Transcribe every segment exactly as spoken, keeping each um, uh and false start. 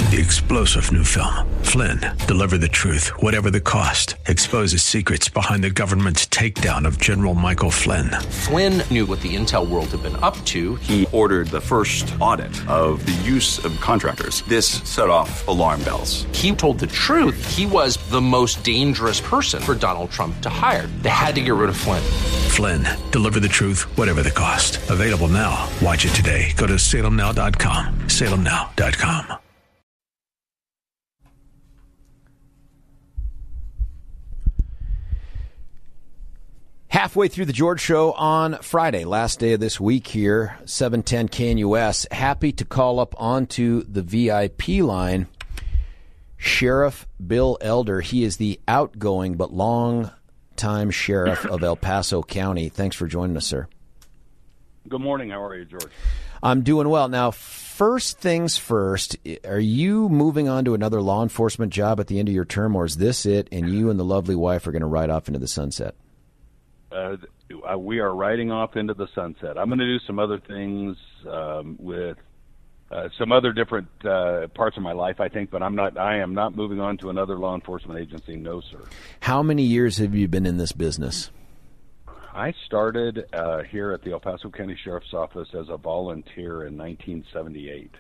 The explosive new film, Flynn, deliver the truth, whatever the cost, exposes secrets behind the government's takedown of General Michael Flynn. Flynn knew what the intel world had been up to. He ordered the first audit of the use of contractors. This set off alarm bells. He told the truth. He was the most dangerous person for Donald Trump to hire. They had to get rid of Flynn. Flynn, deliver the truth, whatever the cost. Available now. Watch it today. Go to salem now dot com. salem now dot com. Halfway through the George Show on Friday, last day of this week here, seven ten K N U S. Happy to call up onto the V I P line Sheriff Bill Elder. He is the outgoing but long-time sheriff of El Paso County. Thanks for joining us, sir. Good morning. How are you, George? I'm doing well. Now, first things first, are you moving on to another law enforcement job at the end of your term, or is this it, and you and the lovely wife are going to ride off into the sunset? Uh, we are riding off into the sunset. I'm going to do some other things um, with uh, some other different uh, parts of my life, I think, but I'm not. I am not moving on to another law enforcement agency. No, sir. How many years have you been in this business? I started uh, here at the El Paso County Sheriff's Office as a volunteer in nineteen seventy-eight,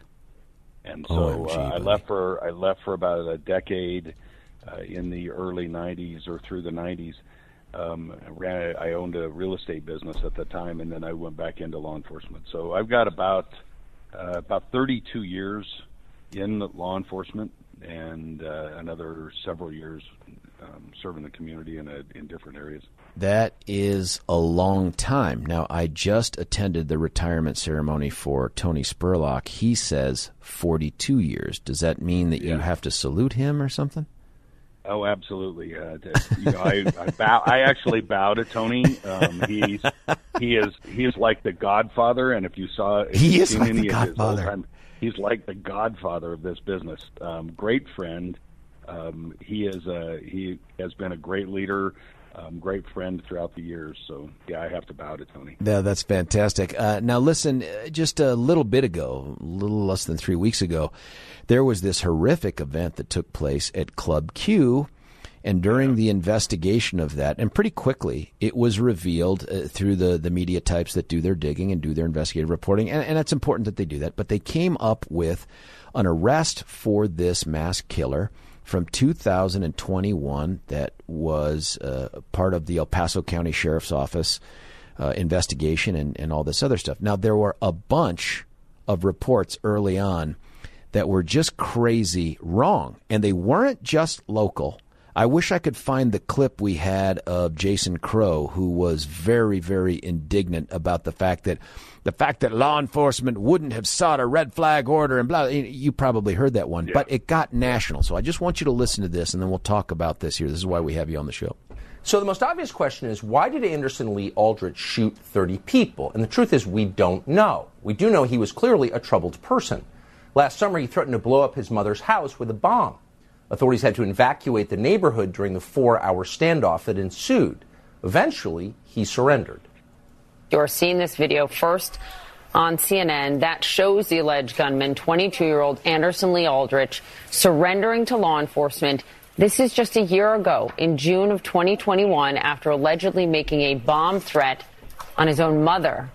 and so O M G, uh, I left for I left for about a decade uh, in the early nineties or through the nineties. Um, ran, I owned a real estate business at the time, and then I went back into law enforcement. So I've got about uh, about thirty-two years in law enforcement, and uh, another several years um, serving the community in a, in different areas. That is a long time. Now, I just attended the retirement ceremony for Tony Spurlock. He says forty-two years. Does that mean that yeah. you have to salute him or something? Oh, absolutely. Uh, you know, I, I bow. I actually bow to Tony. Um, he's he is he is like the Godfather, and if you saw, if he is seen like any the of his Godfather. old time, he's like the Godfather of this business. Um, great friend. Um, he is a, he has been a great leader. Um, great friend throughout the years. So, yeah, I have to bow to Tony. Yeah, that's fantastic. Uh, now, listen, just a little bit ago, a little less than three weeks ago, there was this horrific event that took place at Club Q. And during the investigation of that, and pretty quickly, it was revealed uh, through the, the media types that do their digging and do their investigative reporting, and, and it's important that they do that, but they came up with an arrest for this mass killer from two thousand twenty-one that was uh, part of the El Paso County Sheriff's Office uh, investigation and, and all this other stuff. Now, there were a bunch of reports early on that were just crazy wrong, and they weren't just local. I wish I could find the clip we had of Jason Crow, who was very, very indignant about the fact that the fact that law enforcement wouldn't have sought a red flag order and blah. You probably heard that one, yeah. But it got national. So I just want you to listen to this, and then we'll talk about this here. This is why we have you on the show. So the most obvious question is, why did Anderson Lee Aldrich shoot thirty people? And the truth is, we don't know. We do know he was clearly a troubled person. Last summer, he threatened to blow up his mother's house with a bomb. Authorities had to evacuate the neighborhood during the four-hour standoff that ensued. Eventually, he surrendered. You're seeing this video first on C N N that shows the alleged gunman, twenty-two-year-old Anderson Lee Aldrich, surrendering to law enforcement. This is just a year ago, in June of twenty twenty-one, after allegedly making a bomb threat on his own mother.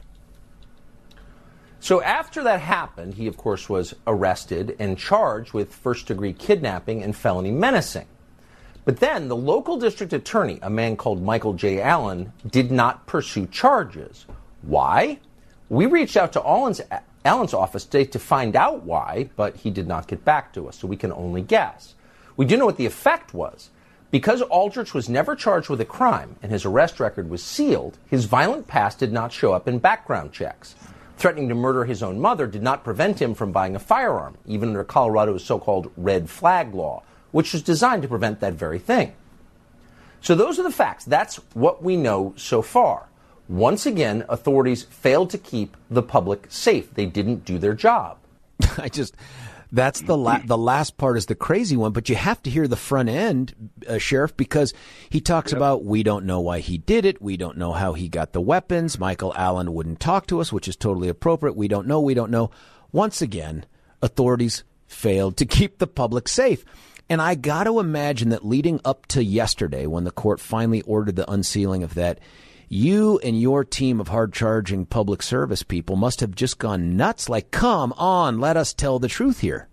So after that happened, he, of course, was arrested and charged with first-degree kidnapping and felony menacing. But then the local district attorney, a man called Michael J. Allen, did not pursue charges. Why? We reached out to Allen's, Allen's office today to find out why, but he did not get back to us, so we can only guess. We do know what the effect was. Because Aldrich was never charged with a crime and his arrest record was sealed, his violent past did not show up in background checks. Threatening to murder his own mother did not prevent him from buying a firearm, even under Colorado's so-called red flag law, which was designed to prevent that very thing. So those are the facts. That's what we know so far. Once again, authorities failed to keep the public safe. They didn't do their job. I just... That's the la- the last part is the crazy one, but you have to hear the front end, uh, Sheriff, because he talks yep. about we don't know why he did it. We don't know how he got the weapons. Michael Allen wouldn't talk to us, which is totally appropriate. We don't know. We don't know. Once again, authorities failed to keep the public safe. And I got to imagine that leading up to yesterday, when the court finally ordered the unsealing of that, you and your team of hard-charging public service people must have just gone nuts. Like, come on, let us tell the truth here.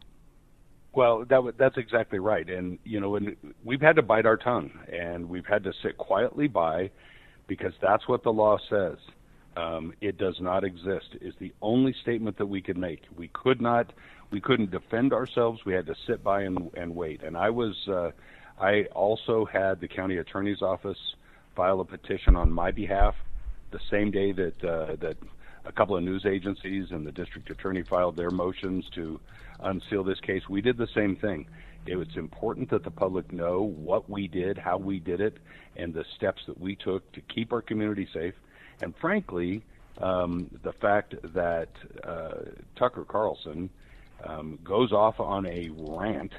Well, that w- that's exactly right. And, you know, and we've had to bite our tongue, and we've had to sit quietly by, because that's what the law says. Um, it does not exist is the only statement that we could make. We could not, we couldn't defend ourselves. We had to sit by and, and wait. And I was, uh, I also had the county attorney's office file a petition on my behalf the same day that uh, that a couple of news agencies and the district attorney filed their motions to unseal this case. We did the same thing. It was important that the public know what we did, how we did it, and the steps that we took to keep our community safe. And frankly, um, the fact that uh, Tucker Carlson um, goes off on a rant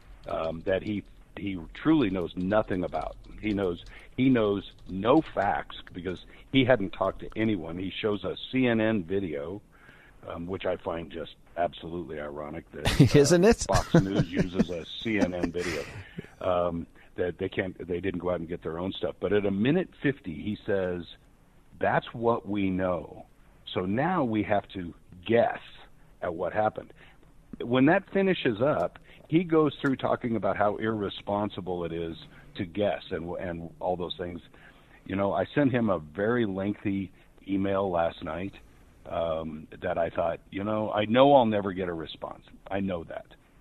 um, that he he truly knows nothing about. He knows he knows no facts because he hadn't talked to anyone. He shows a C N N video, um, which I find just absolutely ironic that uh, isn't it? Fox News uses a C N N video. Um, that they can't, they didn't go out and get their own stuff. But at a minute fifty, he says, "That's what we know. So now we have to guess at what happened." When that finishes up, he goes through talking about how irresponsible it is to guess and and all those things. You know, I sent him a very lengthy email last night um, that I thought, you know, I know I'll never get a response. I know that.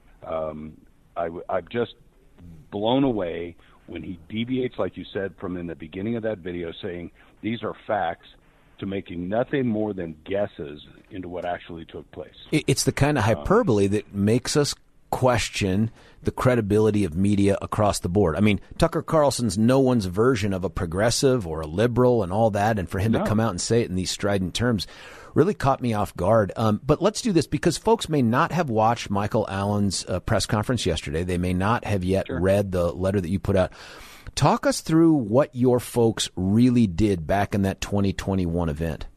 Um, I, I've just blown away when he deviates, like you said, from in the beginning of that video, saying these are facts, to making nothing more than guesses into what actually took place. It's the kind of hyperbole um, that makes us question the credibility of media across the board. I mean, Tucker Carlson's no one's version of a progressive or a liberal and all that, and for him no. to come out and say it in these strident terms really caught me off guard. Um, but let's do this, because folks may not have watched Michael Allen's uh, press conference yesterday. They may not have yet sure. read the letter that you put out. Talk us through what your folks really did back in that twenty twenty-one event.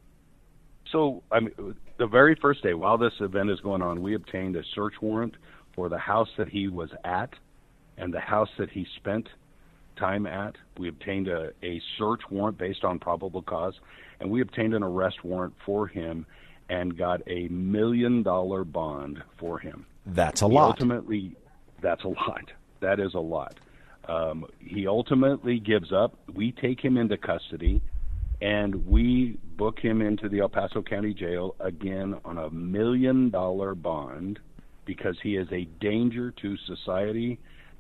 So, I mean, the very first day, while this event is going on, we obtained a search warrant for the house that he was at and the house that he spent time at. We obtained a, a search warrant based on probable cause, and we obtained an arrest warrant for him and got a million dollar bond for him. That's a he lot. Ultimately, that's a lot. That is a lot. Um, he ultimately gives up. We take him into custody, and we book him into the El Paso County Jail again on a million dollar bond because he is a danger to society,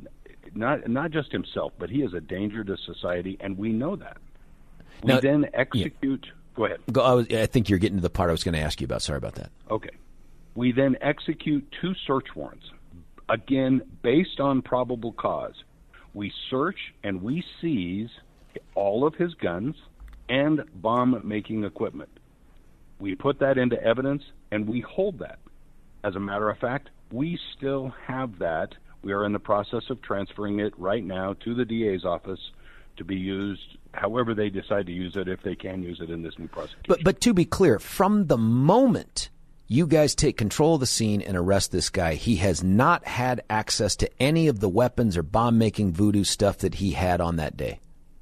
not not just himself, but he is a danger to society, and we know that. We now, then execute. Yeah. Go ahead. Go, I, was, I think you're getting to the part I was going to ask you about. Sorry about that. Okay. We then execute two search warrants, again, based on probable cause. We search and we seize all of his guns and bomb-making equipment. We put that into evidence, and we hold that. As a matter of fact, we still have that. We are in the process of transferring it right now to the D A's office to be used however they decide to use it, if they can use it in this new prosecution. But, but to be clear, from the moment you guys take control of the scene and arrest this guy, he has not had access to any of the weapons or bomb-making voodoo stuff that he had on that day.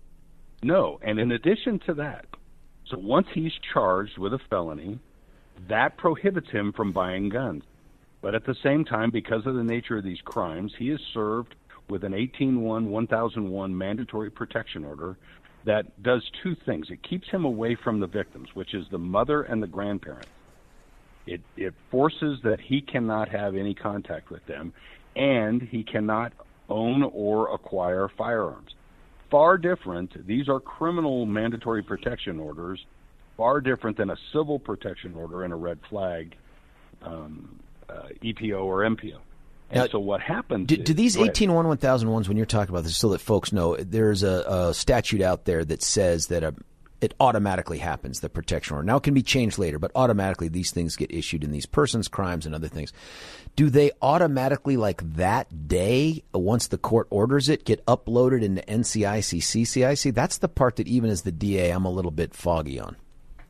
No, and in addition to that, so once he's charged with a felony, that prohibits him from buying guns. But at the same time, because of the nature of these crimes, he is served with an eighteen one one thousand one mandatory protection order that does two things. It keeps him away from the victims, which is the mother and the grandparents. It, it forces that he cannot have any contact with them, and he cannot own or acquire firearms. Far different, these are criminal mandatory protection orders, far different than a civil protection order and a red flag um, uh, E P O or M P O. And now, so what happens do, is, do these eighteen one one thousand ones, when you're talking about this, so that folks know, there's a, a statute out there that says that a it automatically happens, the protection order. Now, it can be changed later, but automatically these things get issued in these persons, crimes, and other things. Do they automatically, like that day, once the court orders it, get uploaded into N C I C, C C I C? That's the part that even as the D A, I'm a little bit foggy on.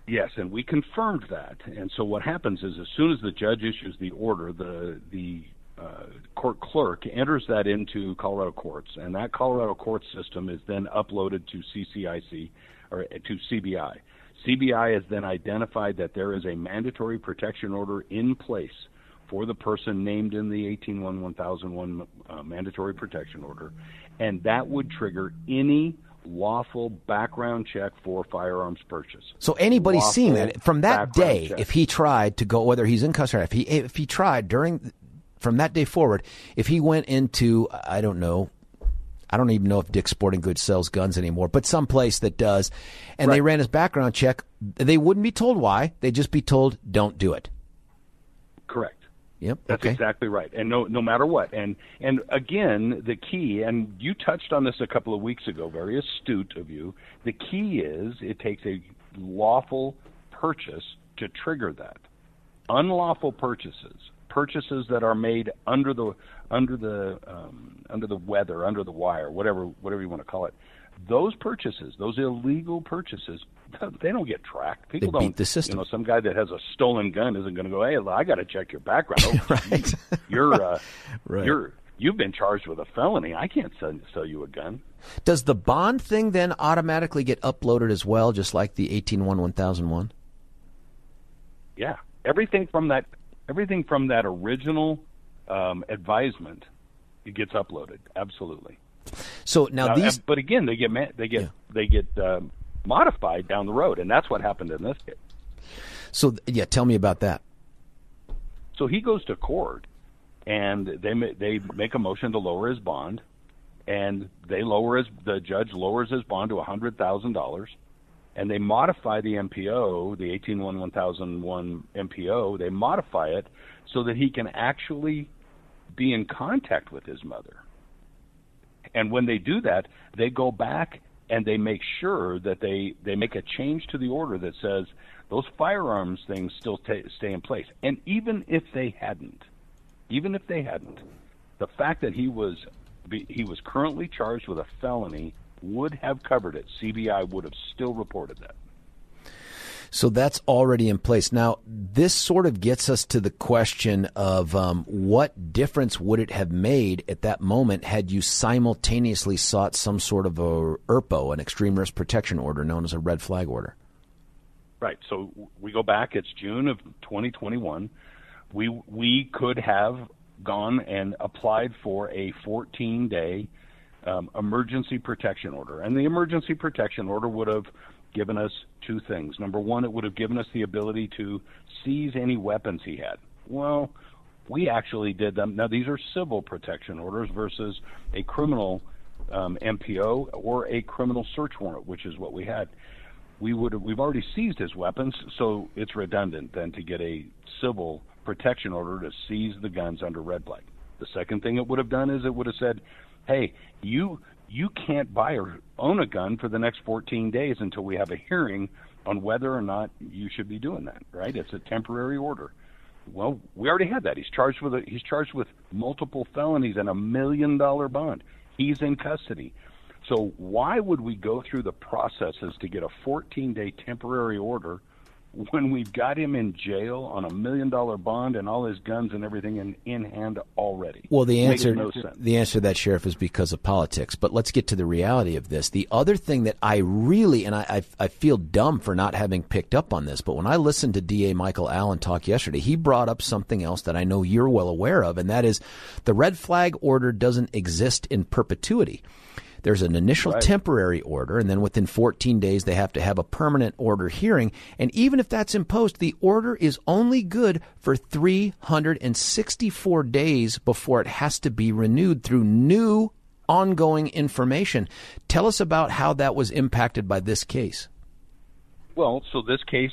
Yes, and we confirmed that. And so what happens is, as soon as the judge issues the order, the the uh, court clerk enters that into Colorado courts, and that Colorado court system is then uploaded to C C I C or to C B I. C B I has then identified that there is a mandatory protection order in place for the person named in the eighteen one one thousand one uh, mandatory protection order, and that would trigger any lawful background check for firearms purchase. So anybody lawful seeing that from that day, check. if he tried to go, whether he's in custody, if he if he tried during from that day forward, if he went into, I don't know, I don't even know if Dick's Sporting Goods sells guns anymore, but some place that does, and right. they ran his background check, they wouldn't be told why. They'd just be told, don't do it. Correct. Yep. That's okay. exactly right. And no no matter what. And and again, the key, and you touched on this a couple of weeks ago, very astute of you, the key is it takes a lawful purchase to trigger that. Unlawful purchases, purchases that are made under the under the um, under the weather, under the wire, whatever whatever you want to call it, those purchases, those illegal purchases, they don't get tracked. People they beat don't. The system. You know, some guy that has a stolen gun isn't going to go, "Hey, I got to check your background." Oh, right. You're uh, right. you're you've been charged with a felony. I can't sell, sell you a gun. Does the bond thing then automatically get uploaded as well, just like the eighteen one one thousand one? Yeah, everything from that everything from that original um, advisement, it gets uploaded. Absolutely. So now, now these, but again, they get they get yeah. they get um, modified down the road, and that's what happened in this case. So yeah, tell me about that. So he goes to court, and they they make a motion to lower his bond, and they lower his the judge lowers his bond to a hundred thousand dollars, and they modify the M P O, the eighteen one one thousand one M P O. They modify it so that he can actually be in contact with his mother. And when they do that, they go back and they make sure that they, they make a change to the order that says those firearms things still t- stay in place. And even if they hadn't, even if they hadn't, the fact that he was he was currently charged with a felony would have covered it. C B I would have still reported that. So that's already in place. Now, this sort of gets us to the question of um, what difference would it have made at that moment had you simultaneously sought some sort of a E R P O, an extreme risk protection order known as a red flag order? Right. So we go back. It's June of twenty twenty-one. We we could have gone and applied for a fourteen-day um, emergency protection order, and the emergency protection order would have given us two things. Number one, it would have given us the ability to seize any weapons he had. Well, we actually did them. Now, these are civil protection orders versus a criminal um, M P O or a criminal search warrant, which is what we had. We would have, we've already seized his weapons, so it's redundant then to get a civil protection order to seize the guns under red flag. The second thing it would have done is it would have said, hey, you you can't buy or own a gun for the next fourteen days until we have a hearing on whether or not you should be doing that, right? It's a temporary order. Well, we already had that. He's charged with a, he's charged with multiple felonies and a million dollar bond. He's in custody. So why would we go through the processes to get a fourteen-day temporary order when we've got him in jail on a million dollar bond and all his guns and everything in, in hand already? Well, the answer no sense. the answer to that, Sheriff, is because of politics. But let's get to the reality of this. The other thing that I really, and I, I, I feel dumb for not having picked up on this, but when I listened to D A Michael Allen talk yesterday, he brought up something else that I know you're well aware of, and that is the red flag order doesn't exist in perpetuity. There's an initial right. temporary order, and then within fourteen days, they have to have a permanent order hearing. And even if that's imposed, the order is only good for three hundred sixty-four days before it has to be renewed through new ongoing information. Tell us about how that was impacted by this case. Well, so this case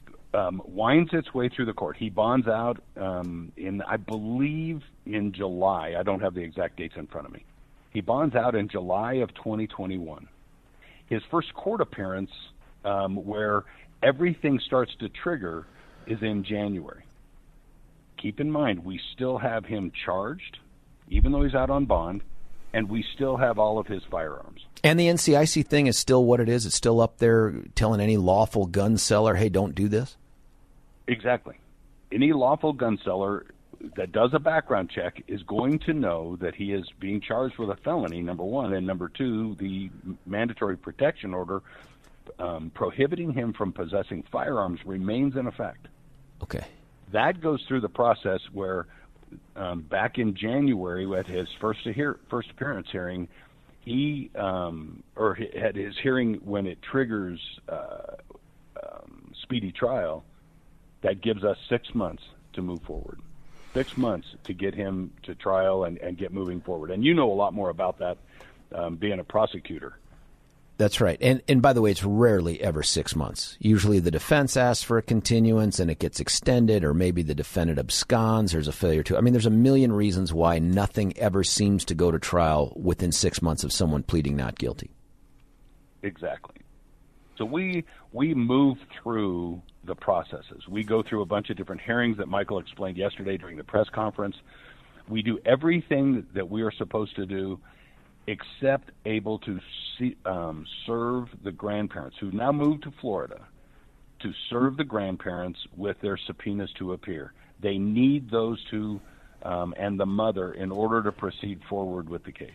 um, winds its way through the court. He bonds out um, in, I believe, in July. I don't have the exact dates in front of me. He bonds out in July of twenty twenty-one. His first court appearance, um, where everything starts to trigger, is in January. Keep in mind, we still have him charged, even though he's out on bond, and we still have all of his firearms. And the N C I C thing is still what it is. It's still up there telling any lawful gun seller, hey, don't do this? Exactly. Any lawful gun seller that does a background check is going to know that he is being charged with a felony, number one, and number two, the mandatory protection order um, prohibiting him from possessing firearms remains in effect. Okay. That goes through the process where um, back in January at his first, hear, first appearance hearing, he, um, or at his hearing when it triggers uh, um, speedy trial, that gives us six months to move forward. Six months to get him to trial and, and get moving forward. And you know a lot more about that um, being a prosecutor. That's right. And and by the way, it's rarely ever six months. Usually the defense asks for a continuance and it gets extended, or maybe the defendant absconds. There's a failure to. I mean, there's a million reasons why nothing ever seems to go to trial within six months of someone pleading not guilty. Exactly. So we we move through the processes. We go through a bunch of different hearings that Michael explained yesterday during the press conference. We do everything that we are supposed to do, except able to see, um, serve the grandparents who now moved to Florida, to serve the grandparents with their subpoenas to appear. They need those two um, and the mother in order to proceed forward with the case.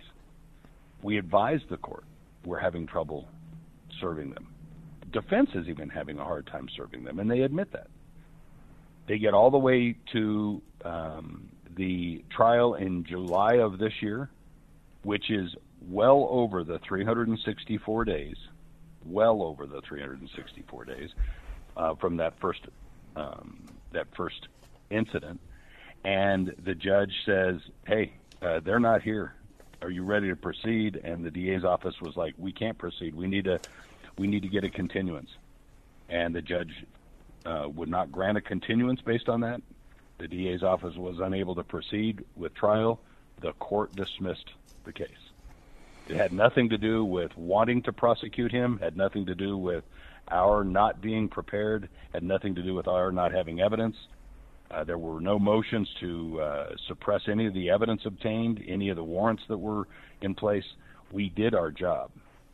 We advise the court we're having trouble serving them. Defense is even having a hard time serving them, and they admit that. They get all the way to um, the trial in July of this year, which is well over the three hundred sixty-four days, well over the three hundred sixty-four days uh, from that first um, that first incident, and the judge says, "Hey, uh, they're not here. Are you ready to proceed?" And the D A's office was like, "We can't proceed. We need to, we need to get a continuance." And the judge uh, would not grant a continuance based on that. The D A's office was unable to proceed with trial. The court dismissed the case. It had nothing to do with wanting to prosecute him, had nothing to do with our not being prepared, had nothing to do with our not having evidence. Uh, there were no motions to uh, suppress any of the evidence obtained, any of the warrants that were in place. We did our job.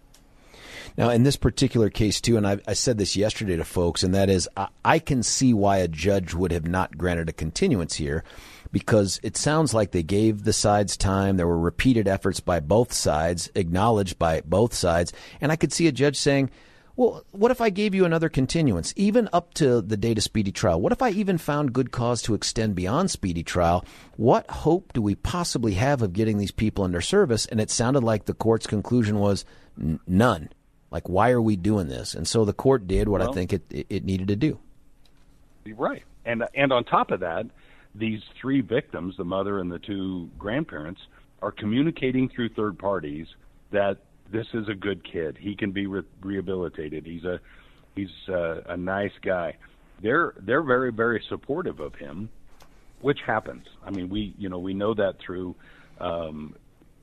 Now, in this particular case, too, and I, I said this yesterday to folks, and that is I, I can see why a judge would have not granted a continuance here, because it sounds like they gave the sides time. There were repeated efforts by both sides, acknowledged by both sides, and I could see a judge saying, well, what if I gave you another continuance, even up to the date of speedy trial? What if I even found good cause to extend beyond speedy trial? What hope do we possibly have of getting these people under service? And it sounded like the court's conclusion was n- none. Like, why are we doing this? And so the court did what well, I think it, it needed to do. Right. And and on top of that, these three victims, the mother and the two grandparents, are communicating through third parties that this is a good kid. He can be re- rehabilitated. He's a he's a, a nice guy. They're they're very very supportive of him, which happens. I mean, we you know we know that through um,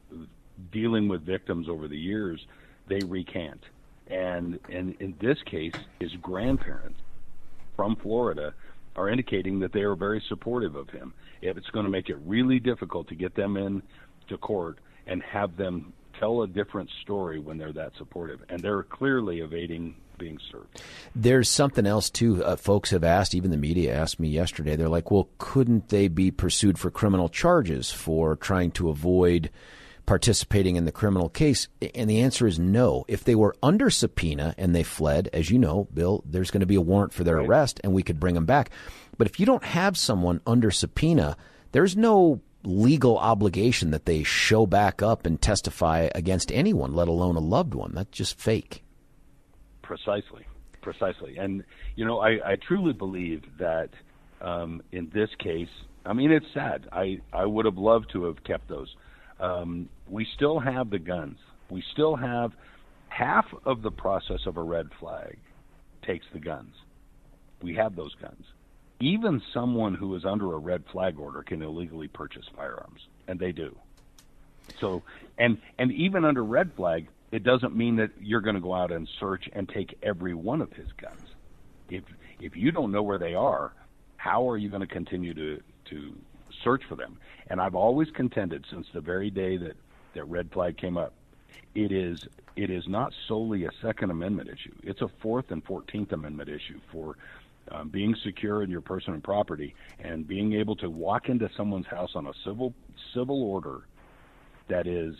dealing with victims over the years. They recant, and and in this case, his grandparents from Florida are indicating that they are very supportive of him. If it's going to make it really difficult to get them in to court and have them tell a different story when they're that supportive, and they're clearly evading being served. There's something else, too. Uh, folks have asked, even the media asked me yesterday, they're like, well, couldn't they be pursued for criminal charges for trying to avoid participating in the criminal case? And the answer is no. If they were under subpoena and they fled, as you know, Bill, there's going to be a warrant for their right. arrest, and we could bring them back. But if you don't have someone under subpoena, there's no legal obligation that they show back up and testify against anyone, let alone a loved one. That's just fake. Precisely. Precisely. And, you know, I, I truly believe that um, in this case, I mean, it's sad. I, I would have loved to have kept those. Um, we still have the guns. We still have half of the process of a red flag takes the guns. We have those guns. Even someone who is under a red flag order can illegally purchase firearms, and they do. So, and and even under red flag, it doesn't mean that you're going to go out and search and take every one of his guns. If if you don't know where they are, how are you going to continue to to search for them? And I've always contended since the very day that, that red flag came up. It is it is not solely a Second Amendment issue. It's a Fourth and Fourteenth Amendment issue for um, being secure in your person and property, and being able to walk into someone's house on a civil civil order that is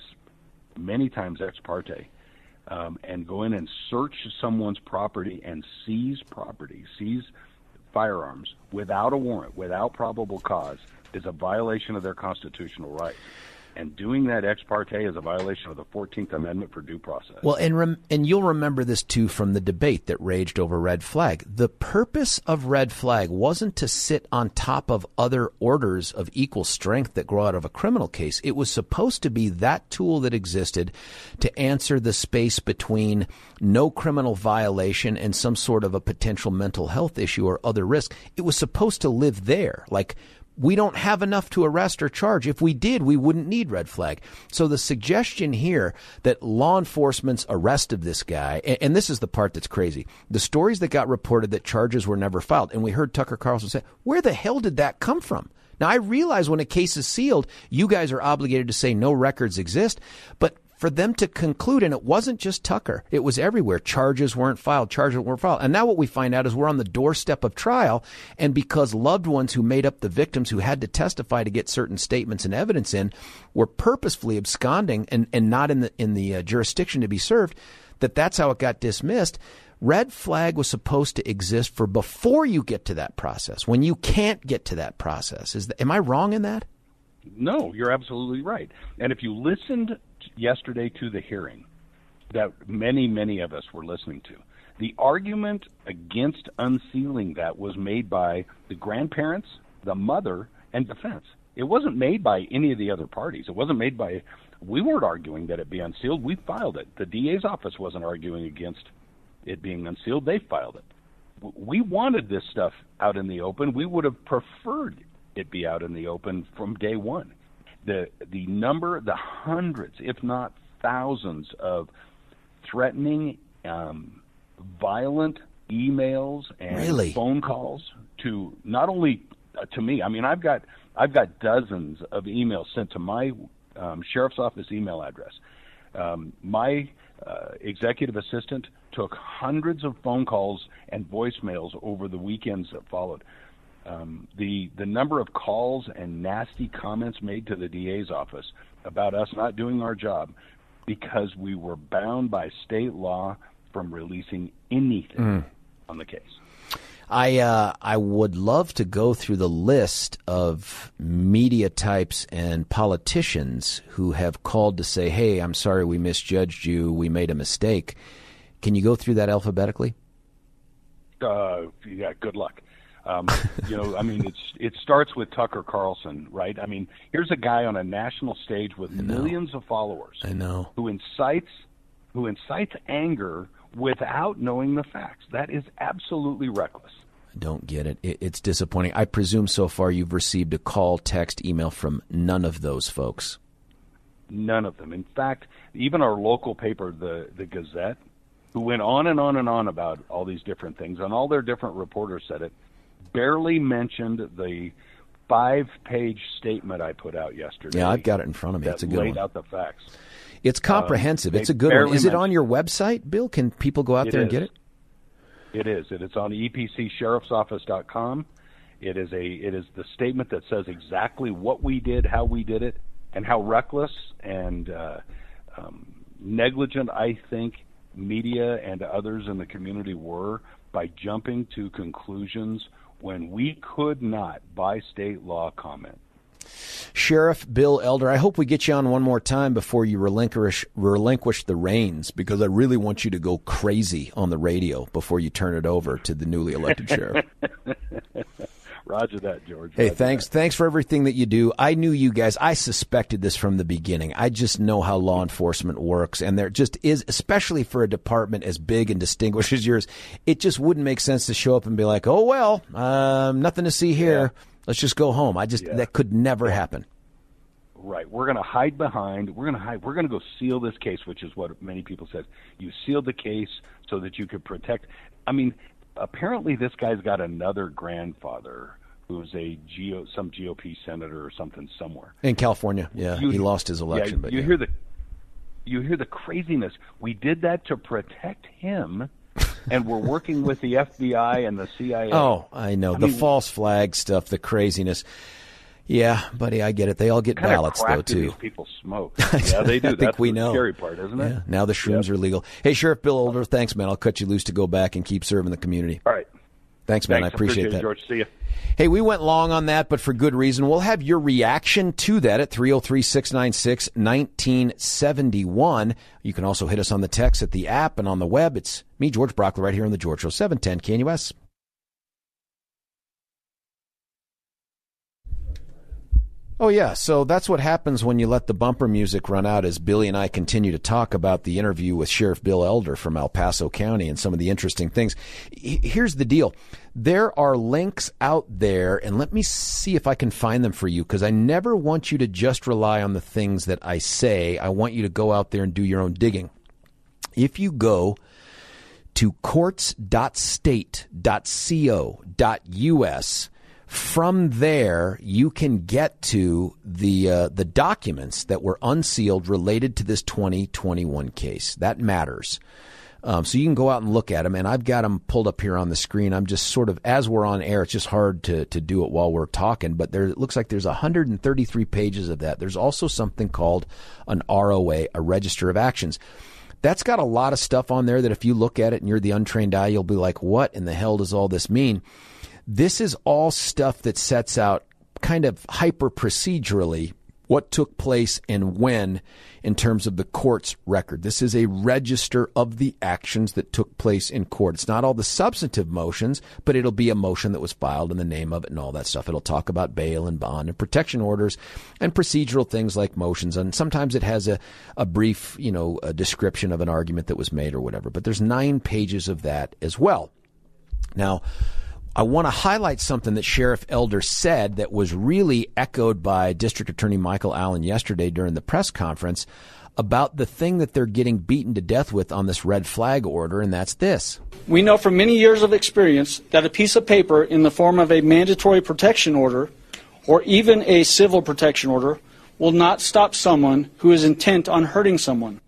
many times ex parte, um, and go in and search someone's property and seize property, seize firearms without a warrant, without probable cause, is a violation of their constitutional rights. And doing that ex parte is a violation of the fourteenth Amendment for due process. Well, and rem- and you'll remember this, too, from the debate that raged over red flag. The purpose of red flag wasn't to sit on top of other orders of equal strength that grow out of a criminal case. It was supposed to be that tool that existed to answer the space between no criminal violation and some sort of a potential mental health issue or other risk. It was supposed to live there, like, we don't have enough to arrest or charge. If we did, we wouldn't need red flag. So the suggestion here that law enforcement's arrest of this guy, and, and this is the part that's crazy, the stories that got reported that charges were never filed, and we heard Tucker Carlson say, where the hell did that come from? Now, I realize when a case is sealed, you guys are obligated to say no records exist, but for them to conclude, and it wasn't just Tucker, it was everywhere. Charges weren't filed, charges weren't filed. And now what we find out is we're on the doorstep of trial, and because loved ones who made up the victims who had to testify to get certain statements and evidence in were purposefully absconding and, and not in the in the uh, jurisdiction to be served, that that's how it got dismissed. Red flag was supposed to exist for before you get to that process, when you can't get to that process. Is that, am I wrong in that? No, you're absolutely right. And if you listened yesterday to the hearing that many, many of us were listening to, the argument against unsealing that was made by the grandparents, the mother, and defense. It wasn't made by any of the other parties. It wasn't made by, we weren't arguing that it be unsealed. We filed it. The D A's office wasn't arguing against it being unsealed. They filed it. We wanted this stuff out in the open. We would have preferred it be out in the open from day one. The the number, the hundreds, if not thousands, of threatening, um, violent emails and really? phone calls to not only uh, to me. I mean, I've got I've got dozens of emails sent to my um, sheriff's office email address. Um, my uh, executive assistant took hundreds of phone calls and voicemails over the weekends that followed. Um, the the number of calls and nasty comments made to the D A's office about us not doing our job because we were bound by state law from releasing anything mm. on the case. I uh, I would love to go through the list of media types and politicians who have called to say, hey, I'm sorry we misjudged you, we made a mistake. Can you go through that alphabetically? Uh, yeah, good luck. Um, you know, I mean, it's it starts with Tucker Carlson, right? I mean, here's a guy on a national stage with millions of followers. I know. Who incites who incites anger without knowing the facts. That is absolutely reckless. I don't get it. it. It's disappointing. I presume so far you've received a call, text, email from none of those folks. None of them. In fact, even our local paper, the the Gazette, who went on and on and on about all these different things, and all their different reporters said it, barely mentioned the five-page statement I put out yesterday. Yeah, I've got it in front of me. That It's a good laid one. out the facts. It's comprehensive. Um, it's a good one. Is it on mentioned. your website, Bill? Can people go out It there and is. get it? It is. It is on E P C sheriff's office dot com. It is a. It is the statement that says exactly what we did, how we did it, and how reckless and uh, um, negligent I think media and others in the community were by jumping to conclusions when we could not, by state law, comment. Sheriff Bill Elder, I hope we get you on one more time before you relinquish relinquish the reins, because I really want you to go crazy on the radio before you turn it over to the newly elected sheriff. Roger that, George. Hey, Roger thanks. that. Thanks for everything that you do. I knew you guys. I suspected this from the beginning. I just know how law enforcement works, and there just is, especially for a department as big and distinguished as yours, it just wouldn't make sense to show up and be like, "Oh well, um, nothing to see here. Yeah. Let's just go home." I just yeah. that could never happen. Right. We're going to hide behind. We're going to hide. We're going to go seal this case, which is what many people said. You sealed the case so that you could protect. I mean, apparently this guy's got another grandfather who's a G O, some G O P senator or something somewhere in California. Yeah, you, he lost his election. Yeah, but you yeah. hear the you hear the craziness. We did that to protect him, and we're working with the F B I and the C I A. Oh, I know. I the mean, false flag stuff, the craziness. Yeah, buddy, I get it. They all get ballots, though, too. These people smoke. Yeah, they do. I think That's we the know. Scary part, isn't it? Yeah. Now the shrooms yep. are legal. Hey, Sheriff Bill Older, thanks, man. I'll cut you loose to go back and keep serving the community. All right. Thanks, man. Thanks. I appreciate, appreciate that. It, George. See you. Hey, we went long on that, but for good reason. We'll have your reaction to that at three oh three, six nine six, one nine seven one. You can also hit us on the text at the app and on the web. It's me, George Brockler, right here on the George Show, seven ten K N U S. Oh, yeah. So that's what happens when you let the bumper music run out as Billy and I continue to talk about the interview with Sheriff Bill Elder from El Paso County and some of the interesting things. Here's the deal. There are links out there, and let me see if I can find them for you, because I never want you to just rely on the things that I say. I want you to go out there and do your own digging. If you go to courts dot state dot co dot U S, from there, you can get to the uh, the documents that were unsealed related to this twenty twenty-one case. That matters. Um, so you can go out and look at them, and I've got them pulled up here on the screen. I'm just sort of, as we're on air, it's just hard to, to do it while we're talking, but there it looks like there's one hundred thirty-three pages of that. There's also something called an R O A, a Register of Actions. That's got a lot of stuff on there that if you look at it and you're the untrained eye, you'll be like, what in the hell does all this mean? This is all stuff that sets out kind of hyper-procedurally what took place and when in terms of the court's record. This is a register of the actions that took place in court. It's not all the substantive motions, but it'll be a motion that was filed in the name of it and all that stuff. It'll talk about bail and bond and protection orders and procedural things like motions. And sometimes it has a, a brief, you know, a description of an argument that was made or whatever. But there's nine pages of that as well. Now, I want to highlight something that Sheriff Elder said that was really echoed by District Attorney Michael Allen yesterday during the press conference about the thing that they're getting beaten to death with on this red flag order, and that's this. We know from many years of experience that a piece of paper in the form of a mandatory protection order or even a civil protection order will not stop someone who is intent on hurting someone.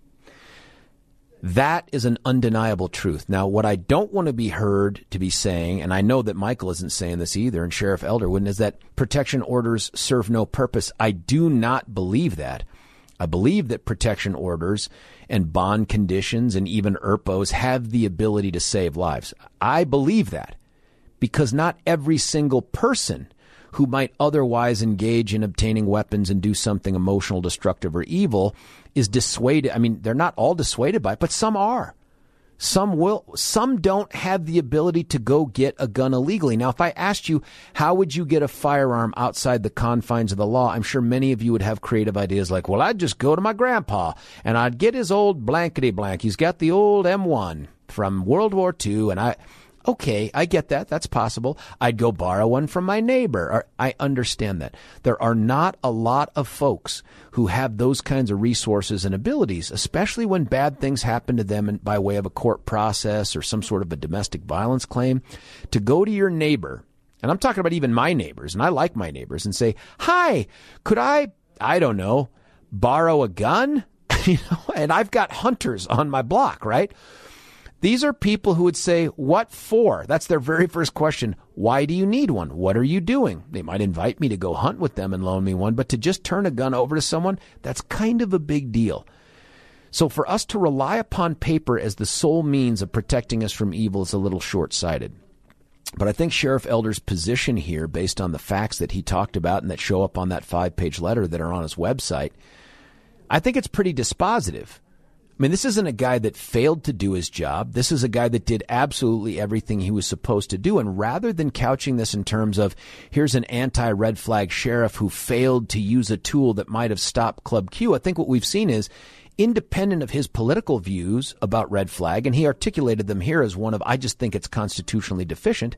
That is an undeniable truth. Now, what I don't want to be heard to be saying, and I know that Michael isn't saying this either, and Sheriff Elder wouldn't, is that protection orders serve no purpose. I do not believe that. I believe that protection orders and bond conditions and even E R P Os have the ability to save lives. I believe that because not every single person who might otherwise engage in obtaining weapons and do something emotional, destructive, or evil is dissuaded. I mean, they're not all dissuaded by it, but some are. Some will. Some don't have the ability to go get a gun illegally. Now, if I asked you, how would you get a firearm outside the confines of the law? I'm sure many of you would have creative ideas like, well, I'd just go to my grandpa and I'd get his old blankety blank. He's got the old M one from World War Two, and I... Okay, I get that. That's possible. I'd go borrow one from my neighbor. Or, I understand that. There are not a lot of folks who have those kinds of resources and abilities, especially when bad things happen to them in, by way of a court process or some sort of a domestic violence claim, to go to your neighbor, and I'm talking about even my neighbors, and I like my neighbors, and say, hi, could I, I don't know, borrow a gun? you know, and I've got hunters on my block, right? These are people who would say, what for? That's their very first question. Why do you need one? What are you doing? They might invite me to go hunt with them and loan me one, but to just turn a gun over to someone, that's kind of a big deal. So for us to rely upon paper as the sole means of protecting us from evil is a little short-sighted. But I think Sheriff Elder's position here, based on the facts that he talked about and that show up on that five-page letter that are on his website, I think it's pretty dispositive. I mean, this isn't a guy that failed to do his job. This is a guy that did absolutely everything he was supposed to do. And rather than couching this in terms of, here's an anti-red flag sheriff who failed to use a tool that might have stopped Club Q, I think what we've seen is, independent of his political views about red flag, and he articulated them here as one of, I just think it's constitutionally deficient,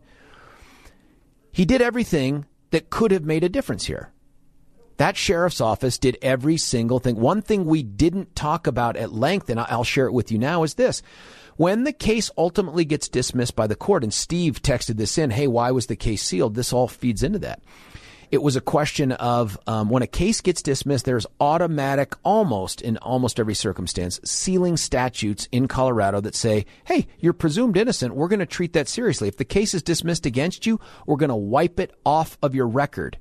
he did everything that could have made a difference here. That sheriff's office did every single thing. One thing we didn't talk about at length, and I'll share it with you now, is this. When the case ultimately gets dismissed by the court, and Steve texted this in, hey, why was the case sealed? This all feeds into that. It was a question of um, when a case gets dismissed, there's automatic, almost in almost every circumstance, sealing statutes in Colorado that say, hey, you're presumed innocent. We're going to treat that seriously. If the case is dismissed against you, we're going to wipe it off of your record,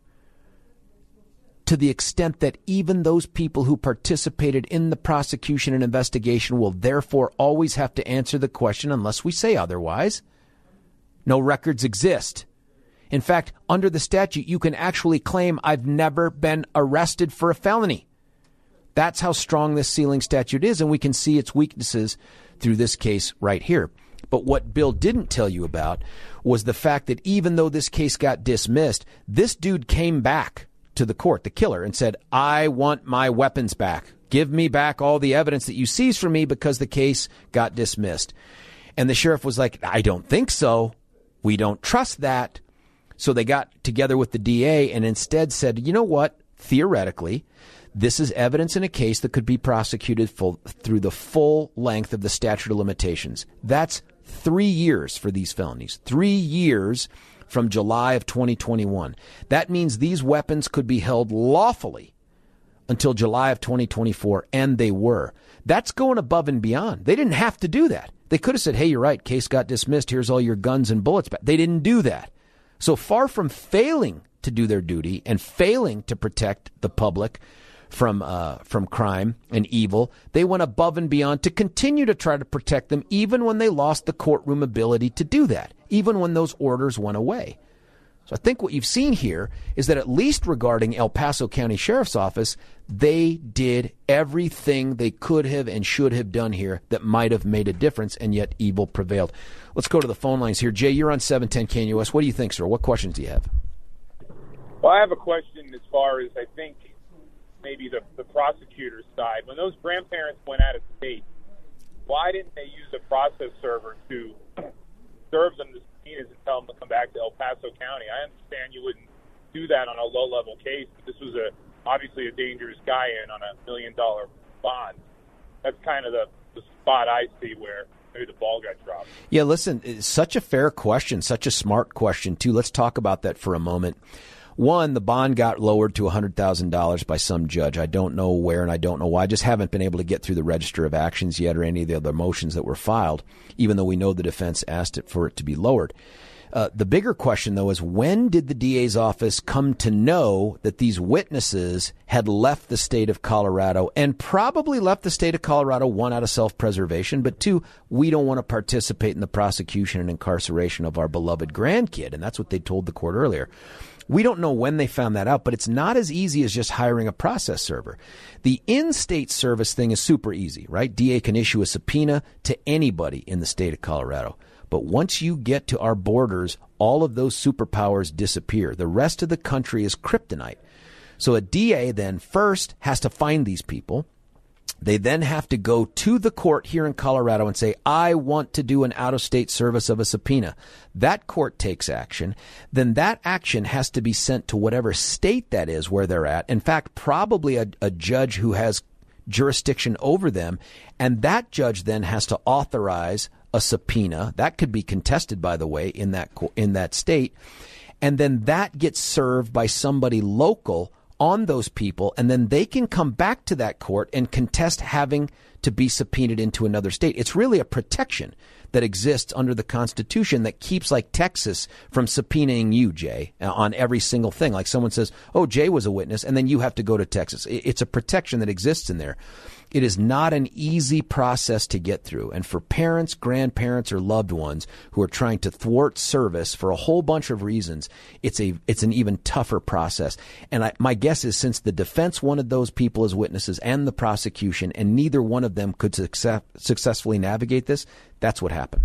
to the extent that even those people who participated in the prosecution and investigation will therefore always have to answer the question unless we say otherwise. No records exist. In fact, under the statute, you can actually claim I've never been arrested for a felony. That's how strong this sealing statute is, and we can see its weaknesses through this case right here. But what Bill didn't tell you about was the fact that even though this case got dismissed, this dude came back to the court, the killer, and said, I want my weapons back. Give me back all the evidence that you seized from me because the case got dismissed. And the sheriff was like, I don't think so. We don't trust that. So they got together with the D A and instead said, you know what? Theoretically, this is evidence in a case that could be prosecuted full, through the full length of the statute of limitations. That's three years for these felonies. Three years from July of twenty twenty-one. That means these weapons could be held lawfully until July of twenty twenty-four, and they were. That's going above and beyond. They didn't have to do that. They could have said, hey, you're right, case got dismissed, here's all your guns and bullets back. They didn't do that. So far from failing to do their duty and failing to protect the public from uh, from crime and evil, they went above and beyond to continue to try to protect them even when they lost the courtroom ability to do that, even when those orders went away. So I think what you've seen here is that at least regarding El Paso County Sheriff's Office, they did everything they could have and should have done here that might have made a difference, and yet evil prevailed. Let's go to the phone lines here. Jay, you're on seven ten K N U S. What do you think, sir? What questions do you have? Well, I have a question as far as I think maybe the, the prosecutor's side. When those grandparents went out of state, why didn't they use a process server to serve them the subpoenas and tell them to come back to El Paso County? I understand you wouldn't do that on a low-level case, but this was a obviously a dangerous guy in on a million-dollar bond. That's kind of the, the spot I see where maybe the ball got dropped. Yeah, listen, it's such a fair question, such a smart question, too. Let's talk about that for a moment. One, the bond got lowered to one hundred thousand dollars by some judge. I don't know where and I don't know why. I just haven't been able to get through the register of actions yet or any of the other motions that were filed, even though we know the defense asked it for it to be lowered. Uh, the bigger question, though, is when did the D A's office come to know that these witnesses had left the state of Colorado and probably left the state of Colorado, one, out of self-preservation, but two, we don't want to participate in the prosecution and incarceration of our beloved grandkid. And that's what they told the court earlier. We don't know when they found that out, but it's not as easy as just hiring a process server. The in-state service thing is super easy, right? D A can issue a subpoena to anybody in the state of Colorado. But once you get to our borders, all of those superpowers disappear. The rest of the country is kryptonite. So a D A then first has to find these people. They then have to go to the court here in Colorado and say, I want to do an out-of-state service of a subpoena. That court takes action. Then that action has to be sent to whatever state that is where they're at. In fact, probably a, a judge who has jurisdiction over them. And that judge then has to authorize a subpoena. That could be contested, by the way, in that in that state. And then that gets served by somebody local on those people, and then they can come back to that court and contest having to be subpoenaed into another state. It's really a protection that exists under the Constitution that keeps, like, Texas from subpoenaing you, Jay, on every single thing. Like someone says, oh, Jay was a witness, and then you have to go to Texas. It's a protection that exists in there. It is not an easy process to get through. And for parents, grandparents, or loved ones who are trying to thwart service for a whole bunch of reasons, it's a it's an even tougher process. And I, my guess is since the defense wanted those people as witnesses and the prosecution, and neither one of them could success, successfully navigate this, that's what happened.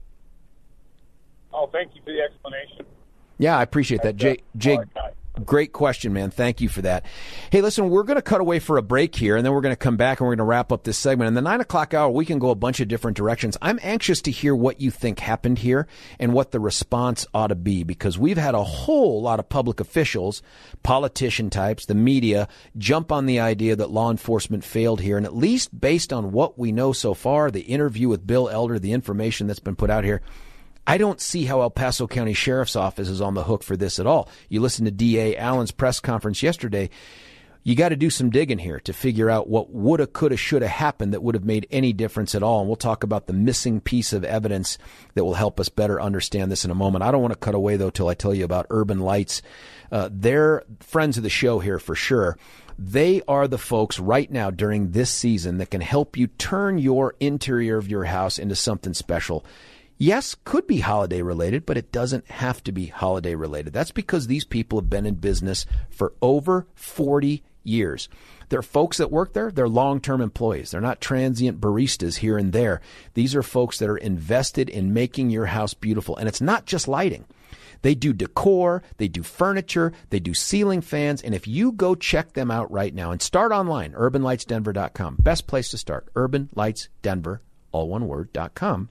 Oh, thank you for the explanation. Yeah, I appreciate that. Jay, Jay, great question, man. Thank you for that. Hey, listen, we're going to cut away for a break here, and then we're going to come back and we're going to wrap up this segment. In the nine o'clock hour, we can go a bunch of different directions. I'm anxious to hear what you think happened here and what the response ought to be, because we've had a whole lot of public officials, politician types, the media, jump on the idea that law enforcement failed here. And at least based on what we know so far, the interview with Bill Elder, the information that's been put out here, I don't see how El Paso County Sheriff's Office is on the hook for this at all. You listen to D A Allen's press conference yesterday. You got to do some digging here to figure out what woulda, coulda, shoulda happened that would have made any difference at all. And we'll talk about the missing piece of evidence that will help us better understand this in a moment. I don't want to cut away, though, till I tell you about Urban Lights. Uh, they're friends of the show here for sure. They are the folks right now during this season that can help you turn your interior of your house into something special. Yes, could be holiday related, but it doesn't have to be holiday related. That's because these people have been in business for over forty years. They're folks that work there. They're long-term employees. They're not transient baristas here and there. These are folks that are invested in making your house beautiful. And it's not just lighting. They do decor, they do furniture, they do ceiling fans. And if you go check them out right now and start online, urban lights denver dot com, best place to start, urban lights denver, all one word, dot com.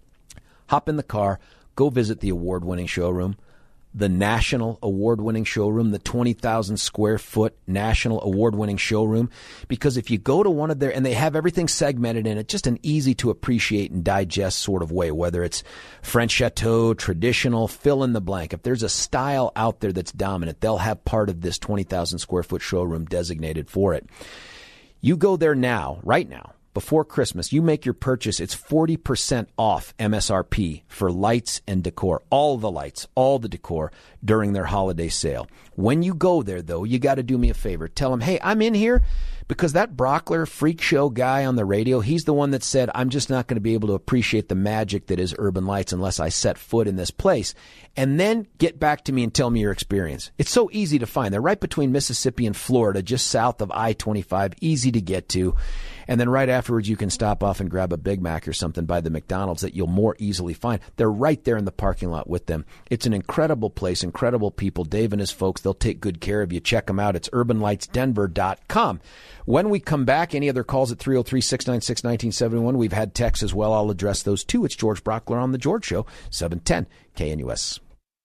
Hop in the car, go visit the award-winning showroom, the national award-winning showroom, the twenty thousand square foot national award-winning showroom. Because if you go to one of their, and they have everything segmented in it, just an easy to appreciate and digest sort of way, whether it's French Chateau, traditional, fill in the blank. If there's a style out there that's dominant, they'll have part of this twenty thousand square foot showroom designated for it. You go there now, right now, before Christmas, you make your purchase, it's forty percent off M S R P for lights and decor, all the lights, all the decor during their holiday sale. When you go there, though, you got to do me a favor. Tell them, hey, I'm in here because that Brockler freak show guy on the radio, he's the one that said, I'm just not going to be able to appreciate the magic that is Urban Lights unless I set foot in this place. And then get back to me and tell me your experience. It's so easy to find. They're right between Mississippi and Florida, just south of I twenty-five, easy to get to. And then right afterwards, you can stop off and grab a Big Mac or something by the McDonald's that you'll more easily find. They're right there in the parking lot with them. It's an incredible place, incredible people. Dave and his folks, they'll take good care of you. Check them out. It's urban lights denver dot com. When we come back, any other calls at three oh three, six nine six, one nine seven one. We've had texts as well. I'll address those too. It's George Brockler on The George Show, seven ten K N U S.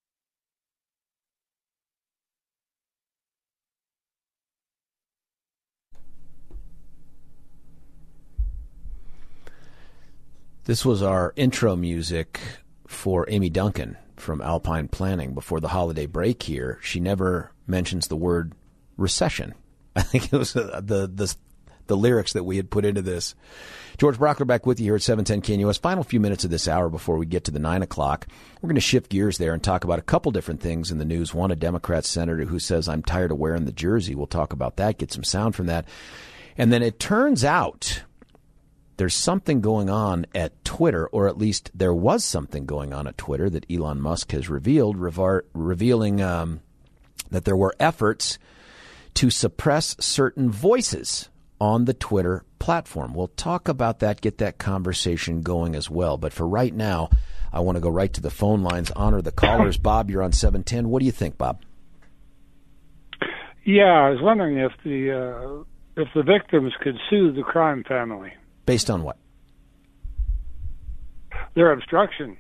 This was our intro music for Amy Duncan from Alpine Planning before the holiday break here. She never mentions the word recession. I think it was uh, the, the the lyrics that we had put into this. George Brockler back with you here at seven ten K N U S. Final few minutes of this hour before we get to the nine o'clock. We're going to shift gears there and talk about a couple different things in the news. One, a Democrat senator who says, I'm tired of wearing the jersey. We'll talk about that, get some sound from that. And then it turns out there's something going on at Twitter, or at least there was something going on at Twitter that Elon Musk has revealed, revar- revealing um, that there were efforts to suppress certain voices on the Twitter platform. We'll talk about that, get that conversation going as well. But for right now, I want to go right to the phone lines, honor the callers. Bob, you're on seven ten. What do you think, Bob? Yeah, I was wondering if the uh, if the victims could sue the crime family. Based on what? Their obstruction.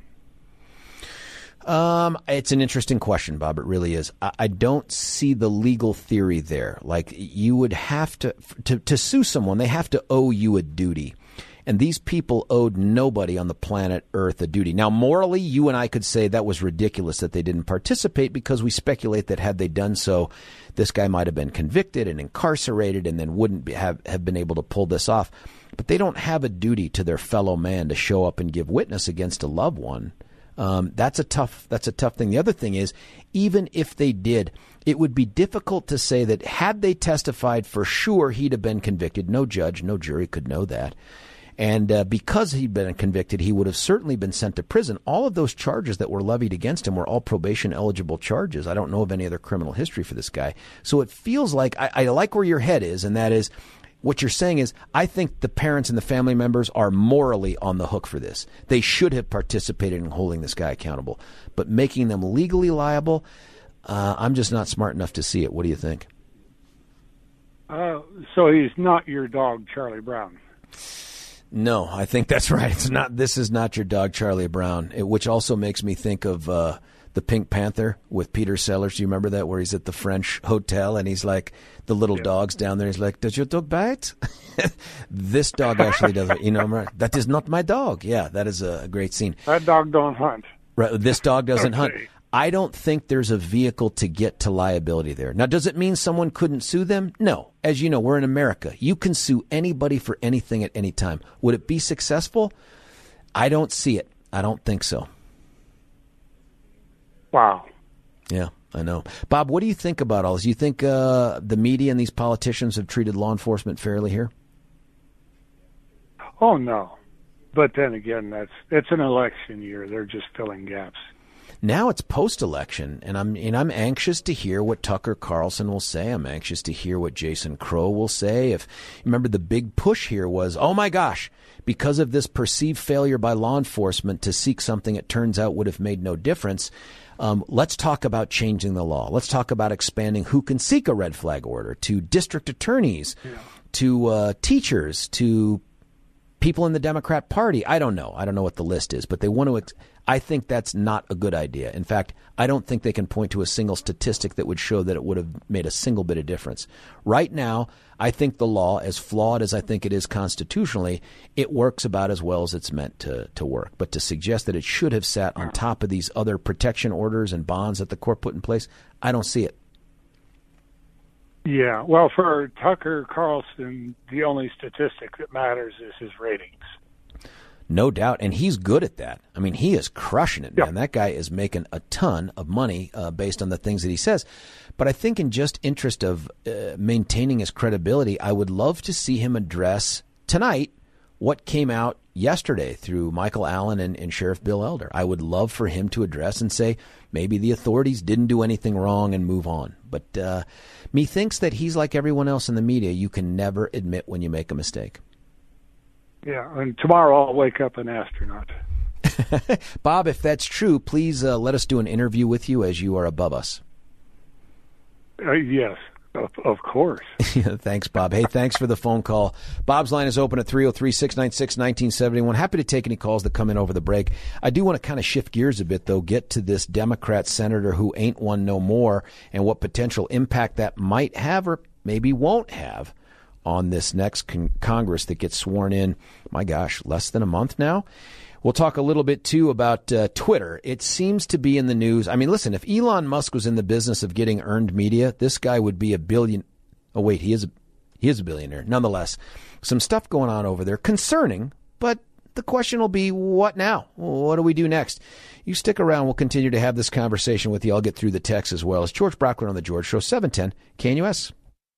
Um, it's an interesting question, Bob. It really is. I, I don't see the legal theory there. Like, you would have to, to, to sue someone, they have to owe you a duty. And these people owed nobody on the planet Earth a duty. Now, morally, you and I could say that was ridiculous that they didn't participate, because we speculate that had they done so, this guy might have been convicted and incarcerated and then wouldn't be, have, have been able to pull this off. But they don't have a duty to their fellow man to show up and give witness against a loved one. Um, that's a tough, that's a tough thing. The other thing is, even if they did, it would be difficult to say that had they testified, for sure he'd have been convicted. No judge, no jury could know that. And uh, because he'd been convicted, he would have certainly been sent to prison. All of those charges that were levied against him were all probation-eligible charges. I don't know of any other criminal history for this guy. So it feels like, I, I like where your head is, and that is, what you're saying is, I think the parents and the family members are morally on the hook for this. They should have participated in holding this guy accountable. But making them legally liable, uh, I'm just not smart enough to see it. What do you think? Uh, so he's not your dog, Charlie Brown. No, I think that's right. It's not. This is not your dog, Charlie Brown, it, which also makes me think of uh, the Pink Panther with Peter Sellers. Do you remember that, where he's at the French hotel and he's like, the little yeah. dog's down there. He's like, does your dog bite? This dog actually doesn't. You know, that is not my dog. Yeah, that is a great scene. That dog don't hunt. Right, this dog doesn't Okay. hunt. I don't think there's a vehicle to get to liability there. Now, does it mean someone couldn't sue them? No. As you know, we're in America. You can sue anybody for anything at any time. Would it be successful? I don't see it. I don't think so. Wow. Yeah, I know. Bob, what do you think about all this? You think uh, the media and these politicians have treated law enforcement fairly here? Oh, no. But then again, that's it's an election year. They're just filling gaps. Now it's post-election, and I'm and I'm anxious to hear what Tucker Carlson will say. I'm anxious to hear what Jason Crow will say. If remember, the big push here was, oh my gosh, because of this perceived failure by law enforcement to seek something it turns out would have made no difference. Um, let's talk about changing the law. Let's talk about expanding who can seek a red flag order to district attorneys, yeah. to uh, teachers, to people in the Democrat Party. I don't know. I don't know what the list is, but they want to. Ex- I think that's not a good idea. In fact, I don't think they can point to a single statistic that would show that it would have made a single bit of difference. Right now, I think the law, as flawed as I think it is constitutionally, it works about as well as it's meant to, to work. But to suggest that it should have sat on top of these other protection orders and bonds that the court put in place, I don't see it. Yeah, well, for Tucker Carlson, the only statistic that matters is his ratings. No doubt, and he's good at that. I mean, he is crushing it, man. Yep. That guy is making a ton of money uh, based on the things that he says. But I think in just interest of uh, maintaining his credibility, I would love to see him address tonight what came out yesterday through Michael Allen and, and Sheriff Bill Elder. I would love for him to address and say maybe the authorities didn't do anything wrong and move on. But uh, methinks that he's like everyone else in the media. You can never admit when you make a mistake. Yeah, and tomorrow I'll wake up an astronaut. Bob, if that's true, please uh, let us do an interview with you as you are above us. Uh, yes, of, of course. Thanks, Bob. Hey, thanks for the phone call. Bob's line is open at three oh three, six nine six, one nine seven one. Happy to take any calls that come in over the break. I do want to kind of shift gears a bit, though, get to this Democrat senator who ain't one no more and what potential impact that might have or maybe won't have on this next con- Congress that gets sworn in, my gosh, less than a month now. We'll talk a little bit, too, about uh, Twitter. It seems to be in the news. I mean, listen, if Elon Musk was in the business of getting earned media, this guy would be a billion. Oh, wait, he is a, he is a billionaire. Nonetheless, some stuff going on over there concerning, but the question will be, what now? What do we do next? You stick around. We'll continue to have this conversation with you. I'll get through the text as well. It's George Brockler on The George Show, seven ten K N U S.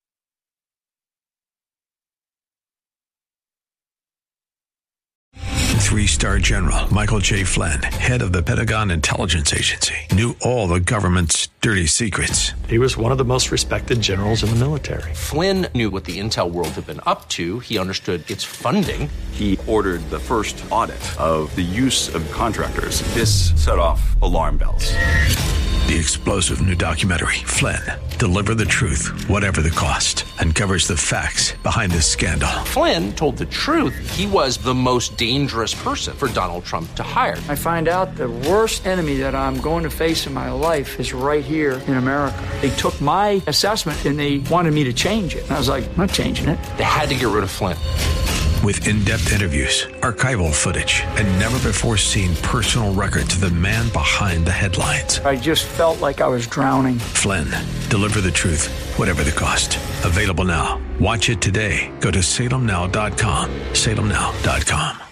Three-star general Michael J. Flynn, head of the Pentagon Intelligence Agency, knew all the government's dirty secrets. He was one of the most respected generals in the military. Flynn knew what the intel world had been up to. He understood its funding. He ordered the first audit of the use of contractors. This set off alarm bells. The explosive new documentary, Flynn, Deliver the Truth, Whatever the Cost, uncovers the facts behind this scandal. Flynn told the truth. He was the most dangerous person for Donald Trump to hire. I find out the worst enemy that I'm going to face in my life is right here in America. They took my assessment and they wanted me to change it. And I was like, I'm not changing it. They had to get rid of Flynn. With in-depth interviews, archival footage, and never-before-seen personal records of the man behind the headlines. I just felt like I was drowning. Flynn, Deliver the Truth, Whatever the Cost. Available now. Watch it today. Go to salem now dot com. salem now dot com.